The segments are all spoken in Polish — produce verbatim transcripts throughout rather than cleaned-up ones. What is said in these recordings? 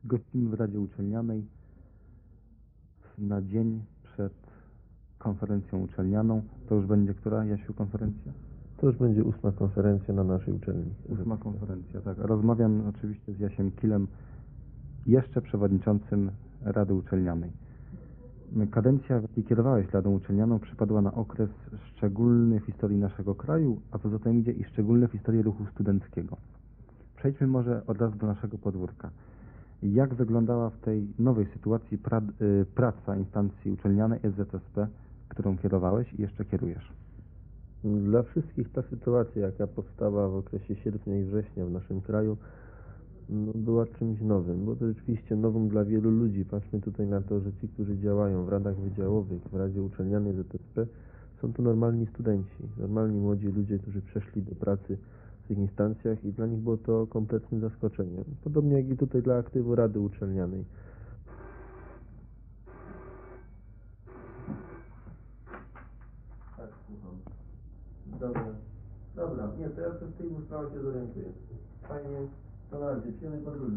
Gościmy w Radzie Uczelnianej na dzień przed konferencją uczelnianą. To już będzie która, Jasiu, konferencja? To już będzie ósma konferencja na naszej uczelni. Ósma konferencja, tak. Rozmawiam oczywiście z Jasiem Kilem, jeszcze przewodniczącym Rady Uczelnianej. Kadencja, w jakiej kierowałeś Radą Uczelnianą, przypadła na okres szczególny w historii naszego kraju, a co za tym idzie i szczególny w historii ruchu studenckiego. Przejdźmy może od razu do naszego podwórka. Jak wyglądała w tej nowej sytuacji pra, y, praca instancji uczelnianej S Z S P, którą kierowałeś i jeszcze kierujesz? Dla wszystkich ta sytuacja, jaka powstała w okresie sierpnia i września w naszym kraju, no, była czymś nowym. Było to rzeczywiście nowym dla wielu ludzi. Patrzmy tutaj na to, że ci, którzy działają w radach wydziałowych, w Radzie Uczelnianej Z S P, są to normalni studenci, normalni młodzi ludzie, którzy przeszli do pracy w tych instancjach i dla nich było to kompletnym zaskoczeniem. Podobnie jak i tutaj dla aktywu Rady Uczelnianej. Tak, słucham. Dobra, dobra, nie, to ja też w tej sprawach się zorientuję. Fajnie, to na razie, przyjemnej podróży.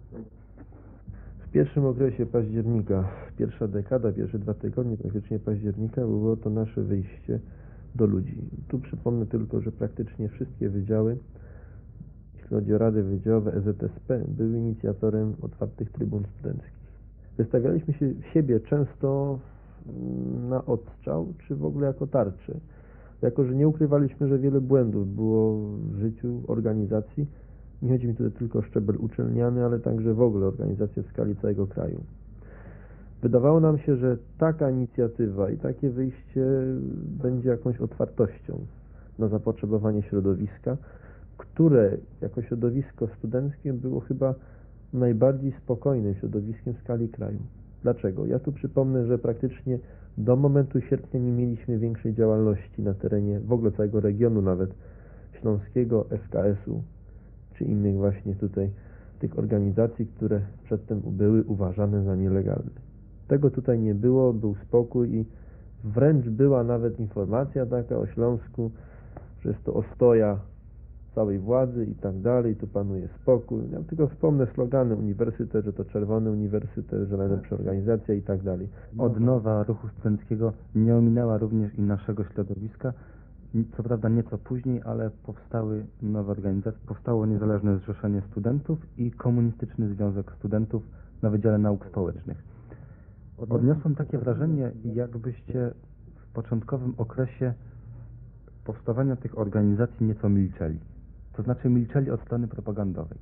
W pierwszym okresie października, pierwsza dekada, pierwsze dwa tygodnie praktycznie października było to nasze wyjście do ludzi. Tu przypomnę tylko, że praktycznie wszystkie wydziały, jeśli chodzi o rady wydziałowe S Z S P, były inicjatorem otwartych trybun studenckich. Wystawialiśmy się siebie często na odstrzał, czy w ogóle jako tarczę. Jako że nie ukrywaliśmy, że wiele błędów było w życiu organizacji, nie chodzi mi tutaj tylko o szczebel uczelniany, ale także w ogóle organizację w skali całego kraju. Wydawało nam się, że taka inicjatywa i takie wyjście będzie jakąś otwartością na zapotrzebowanie środowiska, które jako środowisko studenckie było chyba najbardziej spokojnym środowiskiem w skali kraju. Dlaczego? Ja tu przypomnę, że praktycznie do momentu sierpnia nie mieliśmy większej działalności na terenie w ogóle całego regionu, nawet śląskiego, S K S-u, czy innych właśnie tutaj tych organizacji, które przedtem były uważane za nielegalne. Tego tutaj nie było, był spokój i wręcz była nawet informacja taka o Śląsku, że jest to ostoja całej władzy i tak dalej, tu panuje spokój. Ja tylko wspomnę slogany uniwersytet, że to czerwony uniwersytet, że najlepsza organizacja i tak dalej. Odnowa ruchu studenckiego nie ominęła również i naszego środowiska. Co prawda nieco później, ale powstały nowe organizacje. Powstało Niezależne Zrzeszenie Studentów i Komunistyczny Związek Studentów na Wydziale Nauk Społecznych. Odniosłem takie wrażenie, jakbyście w początkowym okresie powstawania tych organizacji nieco milczeli. To znaczy milczeli od strony propagandowej.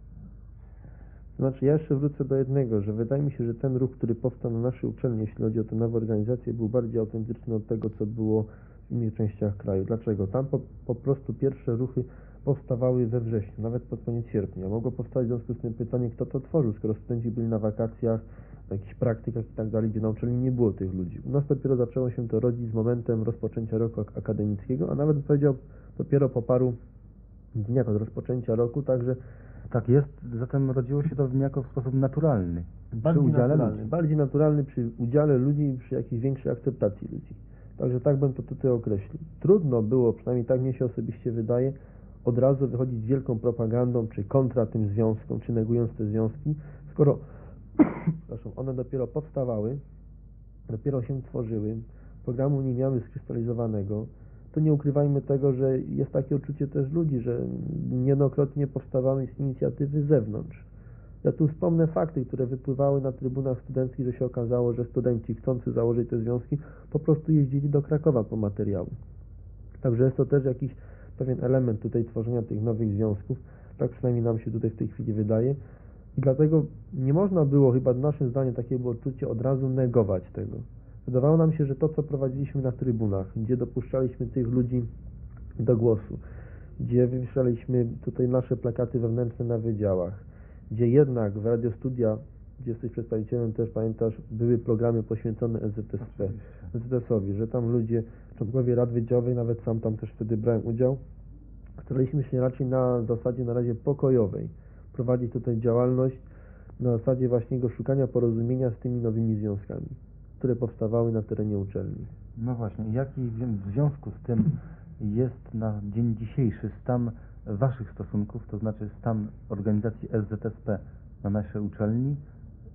To znaczy ja jeszcze wrócę do jednego, że wydaje mi się, że ten ruch, który powstał na naszej uczelni, jeśli chodzi o te nowe organizacje, był bardziej autentyczny od tego, co było w innych częściach kraju. Dlaczego? Tam po, po prostu pierwsze ruchy powstawały we wrześniu, nawet pod koniec sierpnia. Mogło powstać w związku z tym pytanie, kto to tworzył, skoro studenci byli na wakacjach, na jakichś praktykach i tak dalej, gdzie na uczelni nie było tych ludzi. U nas dopiero zaczęło się to rodzić z momentem rozpoczęcia roku ak akademickiego, a nawet bym powiedział dopiero po paru dniach od rozpoczęcia roku, także tak jest, zatem rodziło się to niejako w sposób naturalny. Bardziej przy udziale naturalny, ludzi. bardziej naturalny przy udziale ludzi i przy jakiejś większej akceptacji ludzi. Także tak bym to tutaj określił. Trudno było, przynajmniej tak mnie się osobiście wydaje, od razu wychodzić z wielką propagandą, czy kontra tym związkom, czy negując te związki, skoro przepraszam, one dopiero powstawały, dopiero się tworzyły, programu nie miały skrystalizowanego, to nie ukrywajmy tego, że jest takie uczucie też ludzi, że niejednokrotnie powstawały z inicjatywy z zewnątrz. Ja tu wspomnę fakty, które wypływały na trybunach studenckich, że się okazało, że studenci chcący założyć te związki po prostu jeździli do Krakowa po materiały. Także jest to też jakiś pewien element tutaj tworzenia tych nowych związków, tak przynajmniej nam się tutaj w tej chwili wydaje. I dlatego nie można było, chyba naszym zdaniem takie było odczucie, od razu negować tego. Wydawało nam się, że to, co prowadziliśmy na trybunach, gdzie dopuszczaliśmy tych ludzi do głosu, gdzie wywieszaliśmy tutaj nasze plakaty wewnętrzne na wydziałach, gdzie jednak w Radiostudia, gdzie jesteś przedstawicielem, też pamiętasz, były programy poświęcone S Z S P, S Z S-owi, że tam ludzie, członkowie rad wydziałowych, nawet sam tam też wtedy brałem udział, staraliśmy się raczej na zasadzie na razie pokojowej prowadzić tutaj działalność na zasadzie właśnie szukania porozumienia z tymi nowymi związkami, które powstawały na terenie uczelni. No właśnie, jaki w związku z tym jest na dzień dzisiejszy stan waszych stosunków, to znaczy stan organizacji S Z S P na naszej uczelni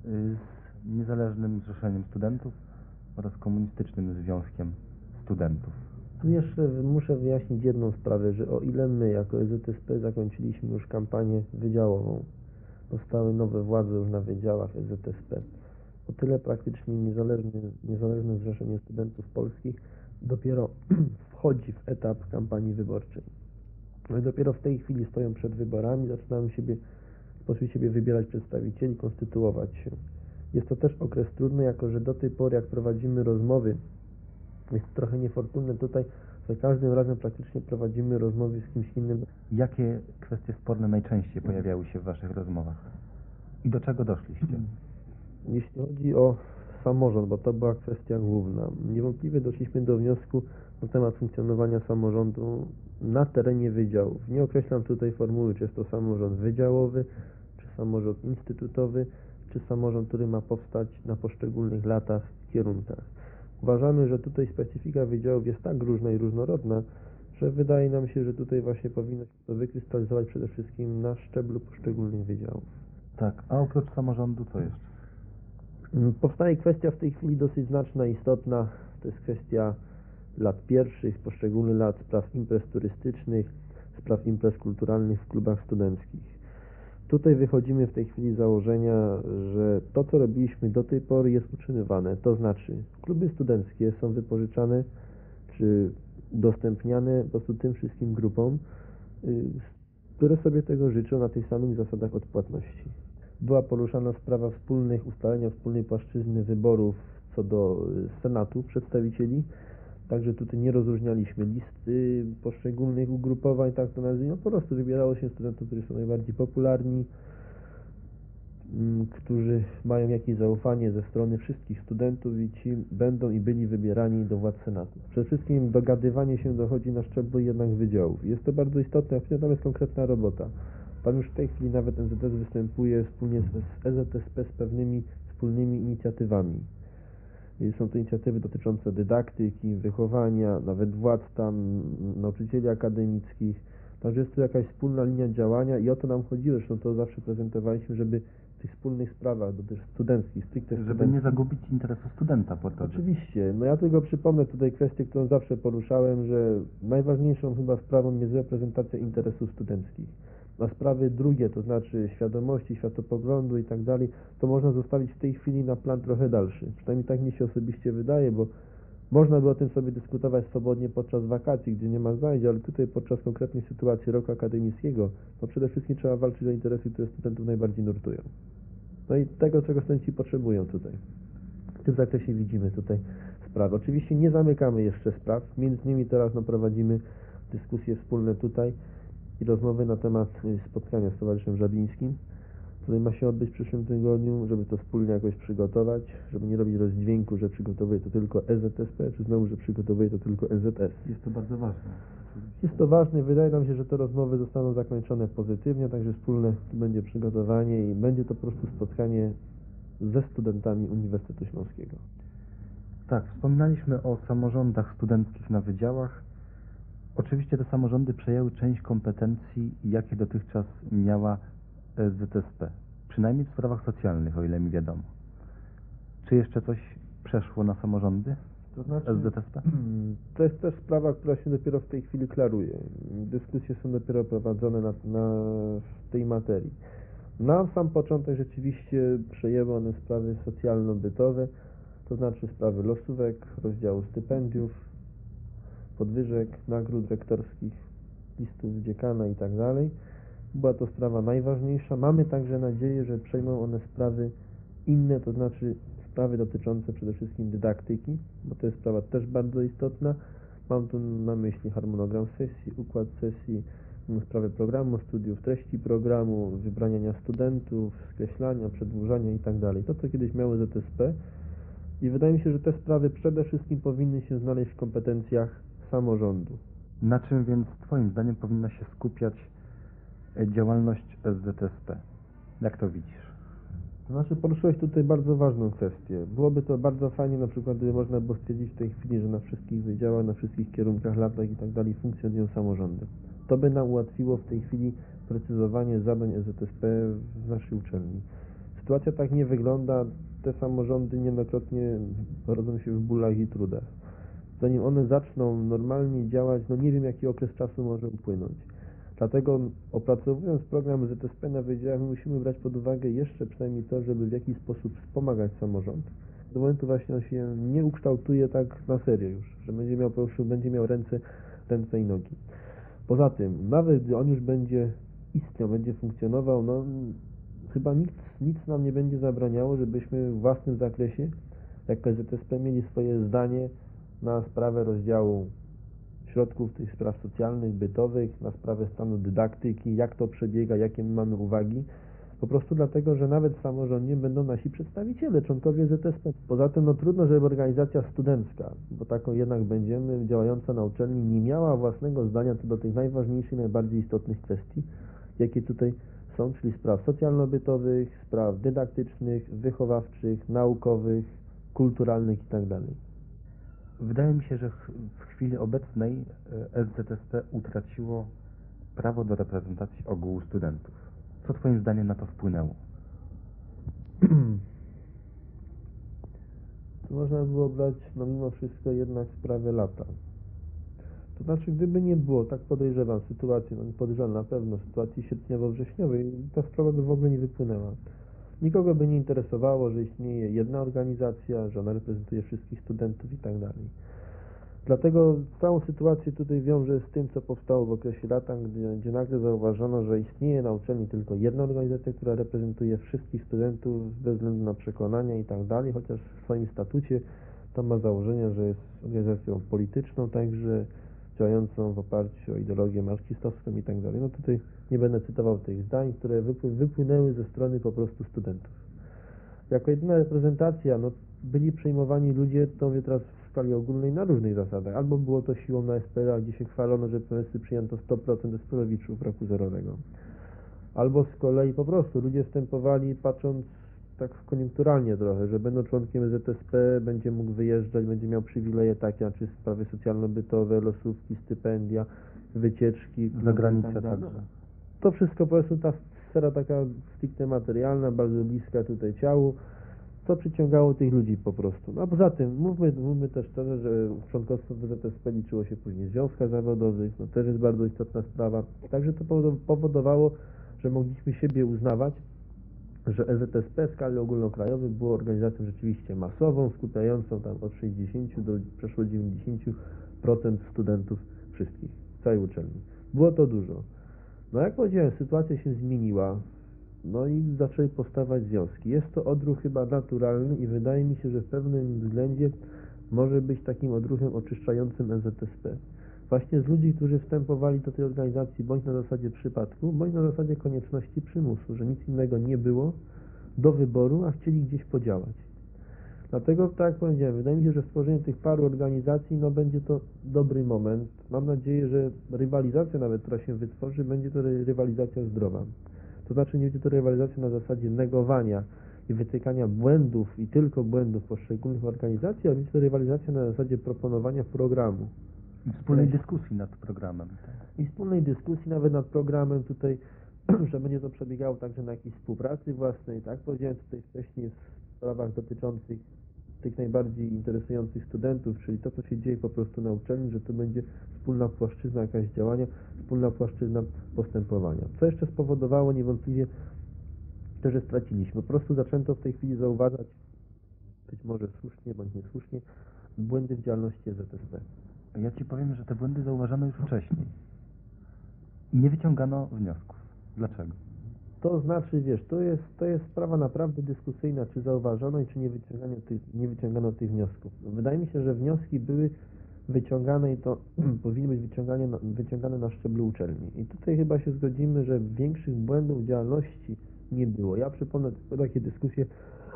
y, z Niezależnym Zrzeszeniem Studentów oraz Komunistycznym Związkiem Studentów. Tu jeszcze muszę wyjaśnić jedną sprawę, że o ile my jako E Z S P zakończyliśmy już kampanię wydziałową, powstały nowe władze już na wydziałach E Z S P, o tyle praktycznie niezależne, niezależne Zrzeszenie Studentów Polskich dopiero wchodzi w etap kampanii wyborczej. No i dopiero w tej chwili stoją przed wyborami, zaczynają siebie, sposób siebie wybierać przedstawicieli, konstytuować się. Jest to też okres trudny, jako że do tej pory jak prowadzimy rozmowy, jest trochę niefortunne tutaj, za każdym razem praktycznie prowadzimy rozmowy z kimś innym. Jakie kwestie sporne najczęściej pojawiały się w Waszych rozmowach? I do czego doszliście? Jeśli chodzi o samorząd, bo to była kwestia główna, niewątpliwie doszliśmy do wniosku na temat funkcjonowania samorządu na terenie wydziałów. Nie określam tutaj formuły, czy jest to samorząd wydziałowy, czy samorząd instytutowy, czy samorząd, który ma powstać na poszczególnych latach, kierunkach. Uważamy, że tutaj specyfika wydziałów jest tak różna i różnorodna, że wydaje nam się, że tutaj właśnie powinno się to wykrystalizować przede wszystkim na szczeblu poszczególnych wydziałów. Tak, a oprócz samorządu co jeszcze? Powstaje kwestia w tej chwili dosyć znaczna, istotna, to jest kwestia lat pierwszych, poszczególnych lat, spraw imprez turystycznych, spraw imprez kulturalnych w klubach studenckich. Tutaj wychodzimy w tej chwili z założenia, że to, co robiliśmy do tej pory, jest utrzymywane. To znaczy, kluby studenckie są wypożyczane czy udostępniane po prostu tym wszystkim grupom, y, które sobie tego życzą na tych samych zasadach odpłatności. Była poruszana sprawa wspólnych, ustalenia wspólnej płaszczyzny wyborów co do y, Senatu przedstawicieli. Także tutaj nie rozróżnialiśmy listy poszczególnych ugrupowań, tak to nazwijmy, po prostu wybierało się studentów, którzy są najbardziej popularni, m, którzy mają jakieś zaufanie ze strony wszystkich studentów i ci będą i byli wybierani do władz Senatu. Przede wszystkim dogadywanie się dochodzi na szczeblu jednak wydziałów. Jest to bardzo istotne, a tam jest konkretna robota. Tam już w tej chwili nawet N Z S występuje wspólnie z E Z S P z pewnymi wspólnymi inicjatywami. Są to inicjatywy dotyczące dydaktyki, wychowania, nawet władz tam, nauczycieli akademickich. Także jest tu jakaś wspólna linia działania i o to nam chodziło. Zresztą to zawsze prezentowaliśmy, żeby w tych wspólnych sprawach, też studenckich, stricte Żeby studenckich, nie zagubić interesu studenta po to. Oczywiście. No ja tylko przypomnę tutaj kwestię, którą zawsze poruszałem, że najważniejszą chyba sprawą jest reprezentacja interesów studenckich. Na sprawy drugie, to znaczy świadomości, światopoglądu i tak dalej, to można zostawić w tej chwili na plan trochę dalszy. Przynajmniej tak mi się osobiście wydaje, bo można by o tym sobie dyskutować swobodnie podczas wakacji, gdzie nie ma zajęć, ale tutaj podczas konkretnej sytuacji roku akademickiego, to przede wszystkim trzeba walczyć o interesy, które studentów najbardziej nurtują. No i tego, czego studenci potrzebują tutaj. W tym zakresie widzimy tutaj sprawy. Oczywiście nie zamykamy jeszcze spraw, między innymi teraz no, prowadzimy dyskusje wspólne tutaj i rozmowy na temat spotkania z Towarzyszem Żabińskim, które ma się odbyć w przyszłym tygodniu, żeby to wspólnie jakoś przygotować, żeby nie robić rozdźwięku, że przygotowuje to tylko E Z S P, czy znowu, że przygotowuje to tylko N Z S. Jest to bardzo ważne. Jest to ważne, wydaje nam się, że te rozmowy zostaną zakończone pozytywnie, także wspólne będzie przygotowanie i będzie to po prostu spotkanie ze studentami Uniwersytetu Śląskiego. Tak, wspominaliśmy o samorządach studenckich na wydziałach. Oczywiście te samorządy przejęły część kompetencji, jakie dotychczas miała E Z S P, przynajmniej w sprawach socjalnych, o ile mi wiadomo. Czy jeszcze coś przeszło na samorządy To znaczy, S Z S P? to jest też sprawa, która się dopiero w tej chwili klaruje. Dyskusje są dopiero prowadzone na, na w tej materii. Na sam początek rzeczywiście przejęły one sprawy socjalno-bytowe, to znaczy sprawy losówek, rozdziału stypendiów, podwyżek, nagród rektorskich, listów dziekana i tak dalej. Była to sprawa najważniejsza. Mamy także nadzieję, że przejmą one sprawy inne, to znaczy sprawy dotyczące przede wszystkim dydaktyki, bo to jest sprawa też bardzo istotna. Mam tu na myśli harmonogram sesji, układ sesji, sprawę programu studiów, treści programu, wybraniania studentów, skreślania, przedłużania i tak dalej. To, co kiedyś miało Z S P i wydaje mi się, że te sprawy przede wszystkim powinny się znaleźć w kompetencjach samorządu. Na czym więc Twoim zdaniem powinna się skupiać działalność S Z S P? Jak to widzisz? To znaczy poruszyłeś tutaj bardzo ważną kwestię. Byłoby to bardzo fajnie, na przykład gdyby można było stwierdzić w tej chwili, że na wszystkich wydziałach, na wszystkich kierunkach, latach i tak dalej funkcjonują samorządy. To by nam ułatwiło w tej chwili precyzowanie zadań S Z S P w naszej uczelni. Sytuacja tak nie wygląda. Te samorządy niejednokrotnie rodzą się w bólach i trudach. Zanim one zaczną normalnie działać, no nie wiem, jaki okres czasu może upłynąć. Dlatego opracowując program Z S P na wydziałach, my musimy brać pod uwagę jeszcze przynajmniej to, żeby w jakiś sposób wspomagać samorząd. Do momentu właśnie on się nie ukształtuje tak na serio już, że będzie miał, po prostu będzie miał ręce, ręce i nogi. Poza tym, nawet gdy on już będzie istniał, będzie funkcjonował, no chyba nic, nic nam nie będzie zabraniało, żebyśmy w własnym zakresie, jako Z S P, mieli swoje zdanie na sprawę rozdziału środków tych spraw socjalnych, bytowych, na sprawę stanu dydaktyki, jak to przebiega, jakie my mamy uwagi. Po prostu dlatego, że nawet w samorządzie będą nasi przedstawiciele, członkowie Z S P. Poza tym no trudno, żeby organizacja studencka, bo taką jednak będziemy, działająca na uczelni, nie miała własnego zdania co do tych najważniejszych, najbardziej istotnych kwestii, jakie tutaj są, czyli spraw socjalno-bytowych, spraw dydaktycznych, wychowawczych, naukowych, kulturalnych itd. Wydaje mi się, że ch- w chwili obecnej e, S Z S P utraciło prawo do reprezentacji ogółu studentów. Co Twoim zdaniem na to wpłynęło? Tu można było brać, no mimo wszystko, jednak sprawę lata. To znaczy, gdyby nie było, tak podejrzewam, sytuacji, no nie podejrzewam na pewno, sytuacji sierpniowo-wrześniowej, ta sprawa by w ogóle nie wypłynęła. Nikogo by nie interesowało, że istnieje jedna organizacja, że ona reprezentuje wszystkich studentów i tak dalej. Dlatego całą sytuację tutaj wiąże z tym, co powstało w okresie lata, gdzie, gdzie nagle zauważono, że istnieje na uczelni tylko jedna organizacja, która reprezentuje wszystkich studentów bez względu na przekonania i tak dalej, chociaż w swoim statucie tam ma założenia, że jest organizacją polityczną, także działającą w oparciu o ideologię marksistowską i tak dalej. No tutaj nie będę cytował tych zdań, które wypły, wypłynęły ze strony po prostu studentów. Jako jedyna reprezentacja, no byli przyjmowani ludzie, to mówię teraz w skali ogólnej, na różnych zasadach. Albo było to siłą na S P R, gdzie się chwalono, że P przyjęto sto procent SPR-owiczów w roku zerowego. Albo z kolei po prostu ludzie wstępowali patrząc tak koniunkturalnie trochę, że będą członkiem Z S P, będzie mógł wyjeżdżać, będzie miał przywileje takie, znaczy sprawy socjalno-bytowe, losówki, stypendia, wycieczki. Za granicę tak dalej. także. To wszystko po prostu ta sfera taka stricte materialna, bardzo bliska tutaj ciału, co przyciągało tych ludzi po prostu. No a poza tym, mówmy, mówmy też szczerze, że członkostwo w Z S P liczyło się później w związkach zawodowych, no też jest bardzo istotna sprawa. Także to powodowało, że mogliśmy siebie uznawać, że E Z S P w skali ogólnokrajowej było organizacją rzeczywiście masową, skupiającą tam od sześćdziesięciu do przeszło dziewięćdziesięciu procent studentów wszystkich, całej uczelni. Było to dużo. No jak powiedziałem, sytuacja się zmieniła, no i zaczęły powstawać związki. Jest to odruch chyba naturalny i wydaje mi się, że w pewnym względzie może być takim odruchem oczyszczającym E Z S P. Właśnie z ludzi, którzy wstępowali do tej organizacji bądź na zasadzie przypadku, bądź na zasadzie konieczności przymusu, że nic innego nie było do wyboru, a chcieli gdzieś podziałać. Dlatego, tak jak powiedziałem, wydaje mi się, że stworzenie tych paru organizacji, no będzie to dobry moment. Mam nadzieję, że rywalizacja nawet, która się wytworzy, będzie to rywalizacja zdrowa. To znaczy nie będzie to rywalizacja na zasadzie negowania i wytykania błędów i tylko błędów poszczególnych organizacji, ale będzie to rywalizacja na zasadzie proponowania programu. I wspólnej dyskusji nad programem. I wspólnej dyskusji nawet nad programem tutaj, że będzie to przebiegało także na jakiejś współpracy własnej, tak? Powiedziałem tutaj wcześniej w sprawach dotyczących tych najbardziej interesujących studentów, czyli to, co się dzieje po prostu na uczelni, że to będzie wspólna płaszczyzna jakaś działania, wspólna płaszczyzna postępowania. Co jeszcze spowodowało niewątpliwie to, że straciliśmy. Po prostu zaczęto w tej chwili zauważać, być może słusznie bądź niesłusznie, błędy w działalności E Z S P. Ja Ci powiem, że te błędy zauważano już wcześniej. I nie wyciągano wniosków. Dlaczego? To znaczy, wiesz, to jest, to jest sprawa naprawdę dyskusyjna, czy zauważono i czy nie wyciągano tych, nie wyciągano tych wniosków. Wydaje mi się, że wnioski były wyciągane i to powinny być wyciągane na, wyciągane na szczeblu uczelni. I tutaj chyba się zgodzimy, że większych błędów w działalności nie było. Ja przypomnę tylko takie dyskusje,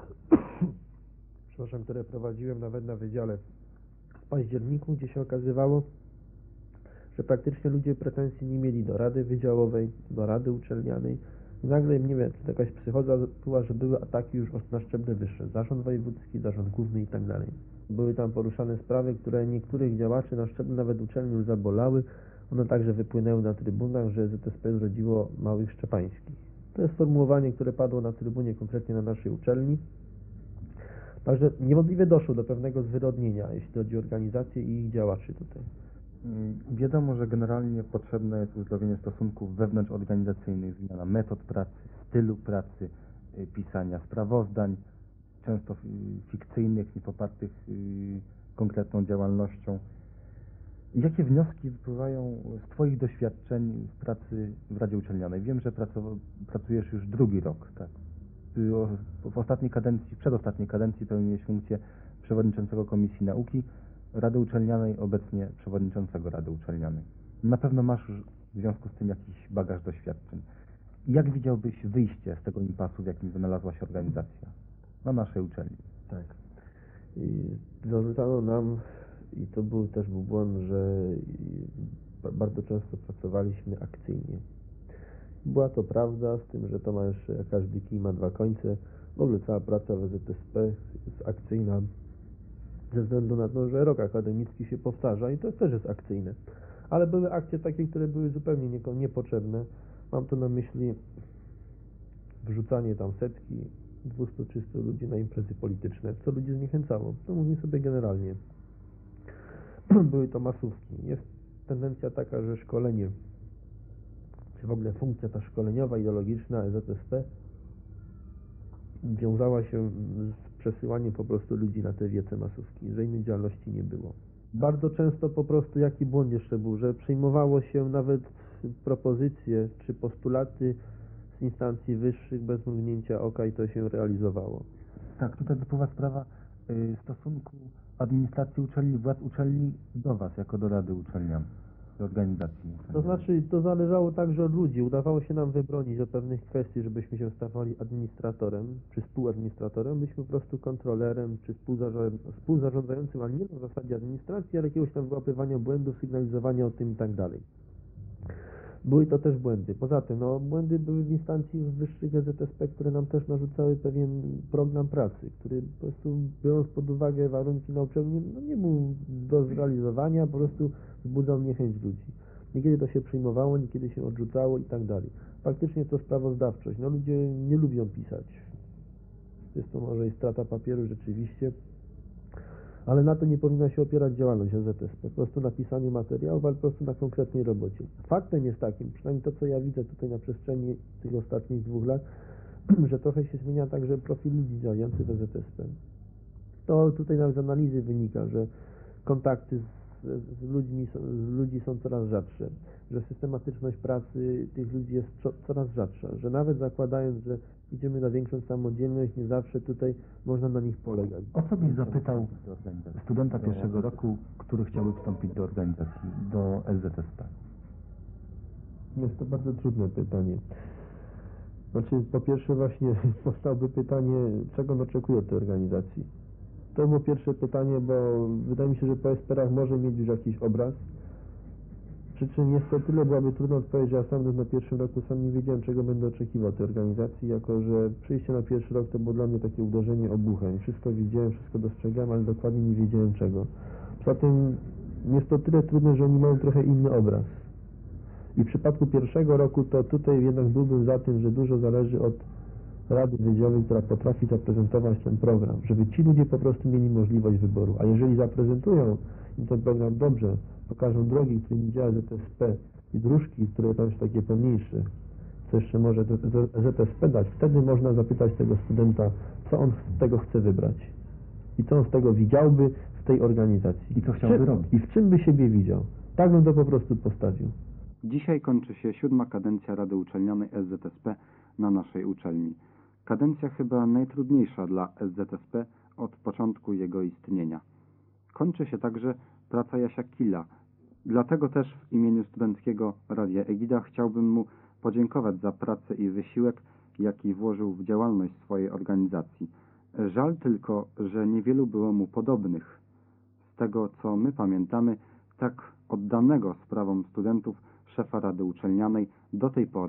przepraszam, które prowadziłem nawet na wydziale w październiku, gdzie się okazywało, że praktycznie ludzie pretensji nie mieli do rady wydziałowej, do rady uczelnianej. I nagle, nie wiem, czy to jakaś psychoza była, że były ataki już na szczeble wyższe, zarząd wojewódzki, zarząd główny i tak dalej. Były tam poruszane sprawy, które niektórych działaczy na szczeblu nawet uczelni już zabolały. One także wypłynęły na trybunach, że Z S P zrodziło małych Szczepańskich. To jest sformułowanie, które padło na trybunie, konkretnie na naszej uczelni. Także niewątpliwie doszło do pewnego zwyrodnienia, jeśli chodzi o organizację i ich działaczy tutaj. Mm, Wiadomo, że generalnie potrzebne jest uzdrowienie stosunków wewnątrzorganizacyjnych, zmiana metod pracy, stylu pracy, y, pisania sprawozdań, często fi- fikcyjnych, niepopartych y, konkretną działalnością. Jakie wnioski wypływają z Twoich doświadczeń w pracy w Radzie Uczelnianej? Wiem, że pracowa- pracujesz już drugi rok, tak? Ty o- W ostatniej kadencji, w przedostatniej kadencji pełniłeś funkcję przewodniczącego Komisji Nauki Rady Uczelnianej, obecnie przewodniczącego Rady Uczelnianej. Na pewno masz już w związku z tym jakiś bagaż doświadczeń. Jak widziałbyś wyjście z tego impasu, w jakim znalazła się organizacja na naszej uczelni? Tak. I zarzucano nam, i to był też był błąd, że i bardzo często pracowaliśmy akcyjnie. Była to prawda, z tym, że to ma jeszcze, jak każdy kij ma dwa końce. W ogóle cała praca w E Z S P jest akcyjna ze względu na to, że rok akademicki się powtarza i to też jest akcyjne. Ale były akcje takie, które były zupełnie nieko- niepotrzebne. Mam tu na myśli wrzucanie tam setki, dwieście trzysta ludzi na imprezy polityczne, co ludzi zniechęcało. To mówię sobie generalnie. Były to masówki. Jest tendencja taka, że szkolenie, czy w ogóle funkcja ta szkoleniowa, ideologiczna E Z S P wiązała się z przesyłaniem po prostu ludzi na te wiece masówki, że innej działalności nie było. Bardzo często po prostu, jaki błąd jeszcze był, że przyjmowało się nawet propozycje czy postulaty z instancji wyższych bez mrugnięcia oka i to się realizowało. Tak, tutaj wypływa sprawa y, stosunku administracji uczelni, władz uczelni do Was, jako do Rady Uczelnianej, do organizacji. To znaczy, to zależało także od ludzi. Udawało się nam wybronić od pewnych kwestii, żebyśmy się stawali administratorem, czy współadministratorem. Byliśmy po prostu kontrolerem, czy współzarza- współzarządzającym, ale nie na zasadzie administracji, ale jakiegoś tam wyłapywania błędów, sygnalizowania o tym i tak dalej. Były to też błędy. Poza tym, no, błędy były w instancji wyższych E Z S P, które nam też narzucały pewien program pracy, który po prostu, biorąc pod uwagę warunki na uczelni, no, nie był do zrealizowania, po prostu wzbudzał niechęć ludzi. Niekiedy to się przyjmowało, niekiedy się odrzucało i tak dalej. Faktycznie to sprawozdawczość. No, ludzie nie lubią pisać. Jest to może i strata papieru rzeczywiście, ale na to nie powinna się opierać działalność E Z S P, po prostu na pisaniu materiałów, ale po prostu na konkretnej robocie. Faktem jest takim, przynajmniej to, co ja widzę tutaj na przestrzeni tych ostatnich dwóch lat, że trochę się zmienia także profil ludzi działających w E Z S P. To tutaj nawet z analizy wynika, że kontakty z, z, ludźmi, są- z ludzi są coraz rzadsze, że systematyczność pracy tych ludzi jest co, coraz rzadsza, że nawet zakładając, że idziemy na większą samodzielność, nie zawsze tutaj można na nich polegać. O co byś zapytał studenta pierwszego roku, który chciałby wstąpić do organizacji, do S Z S P? Jest to bardzo trudne pytanie. Znaczy, po pierwsze właśnie powstałoby pytanie, czego on oczekuje od tej organizacji. To było pierwsze pytanie, bo wydaje mi się, że po esperach może mieć już jakiś obraz. Przy czym jest to tyle, byłaby trudna odpowiedź, że ja sam na pierwszym roku sam nie wiedziałem, czego będę oczekiwał od tej organizacji, jako że przyjście na pierwszy rok to było dla mnie takie uderzenie obuchem. Wszystko widziałem, wszystko dostrzegałem, ale dokładnie nie wiedziałem czego. Poza tym jest to tyle trudne, że oni mają trochę inny obraz. I w przypadku pierwszego roku to tutaj jednak byłbym za tym, że dużo zależy od Rady Wydziałowej, która potrafi zaprezentować ten program, żeby ci ludzie po prostu mieli możliwość wyboru. A jeżeli zaprezentują im ten program dobrze, pokażą drogi, którymi działa Z S P i dróżki, które tam są takie pełniejsze, co jeszcze może Z S P dać, wtedy można zapytać tego studenta, co on z tego chce wybrać i co on z tego widziałby w tej organizacji. I co chciałby Czy- robić. I w czym by siebie widział. Tak bym to po prostu postawił. Dzisiaj kończy się siódma kadencja Rady Uczelnianej S Z S P na naszej uczelni. Kadencja chyba najtrudniejsza dla S Z S P od początku jego istnienia. Kończy się także praca Jasia Killa. Dlatego też w imieniu Studenckiego Radia Egida chciałbym mu podziękować za pracę i wysiłek, jaki włożył w działalność swojej organizacji. Żal tylko, że niewielu było mu podobnych. Z tego, co my pamiętamy, tak oddanego sprawom studentów szefa Rady Uczelnianej do tej pory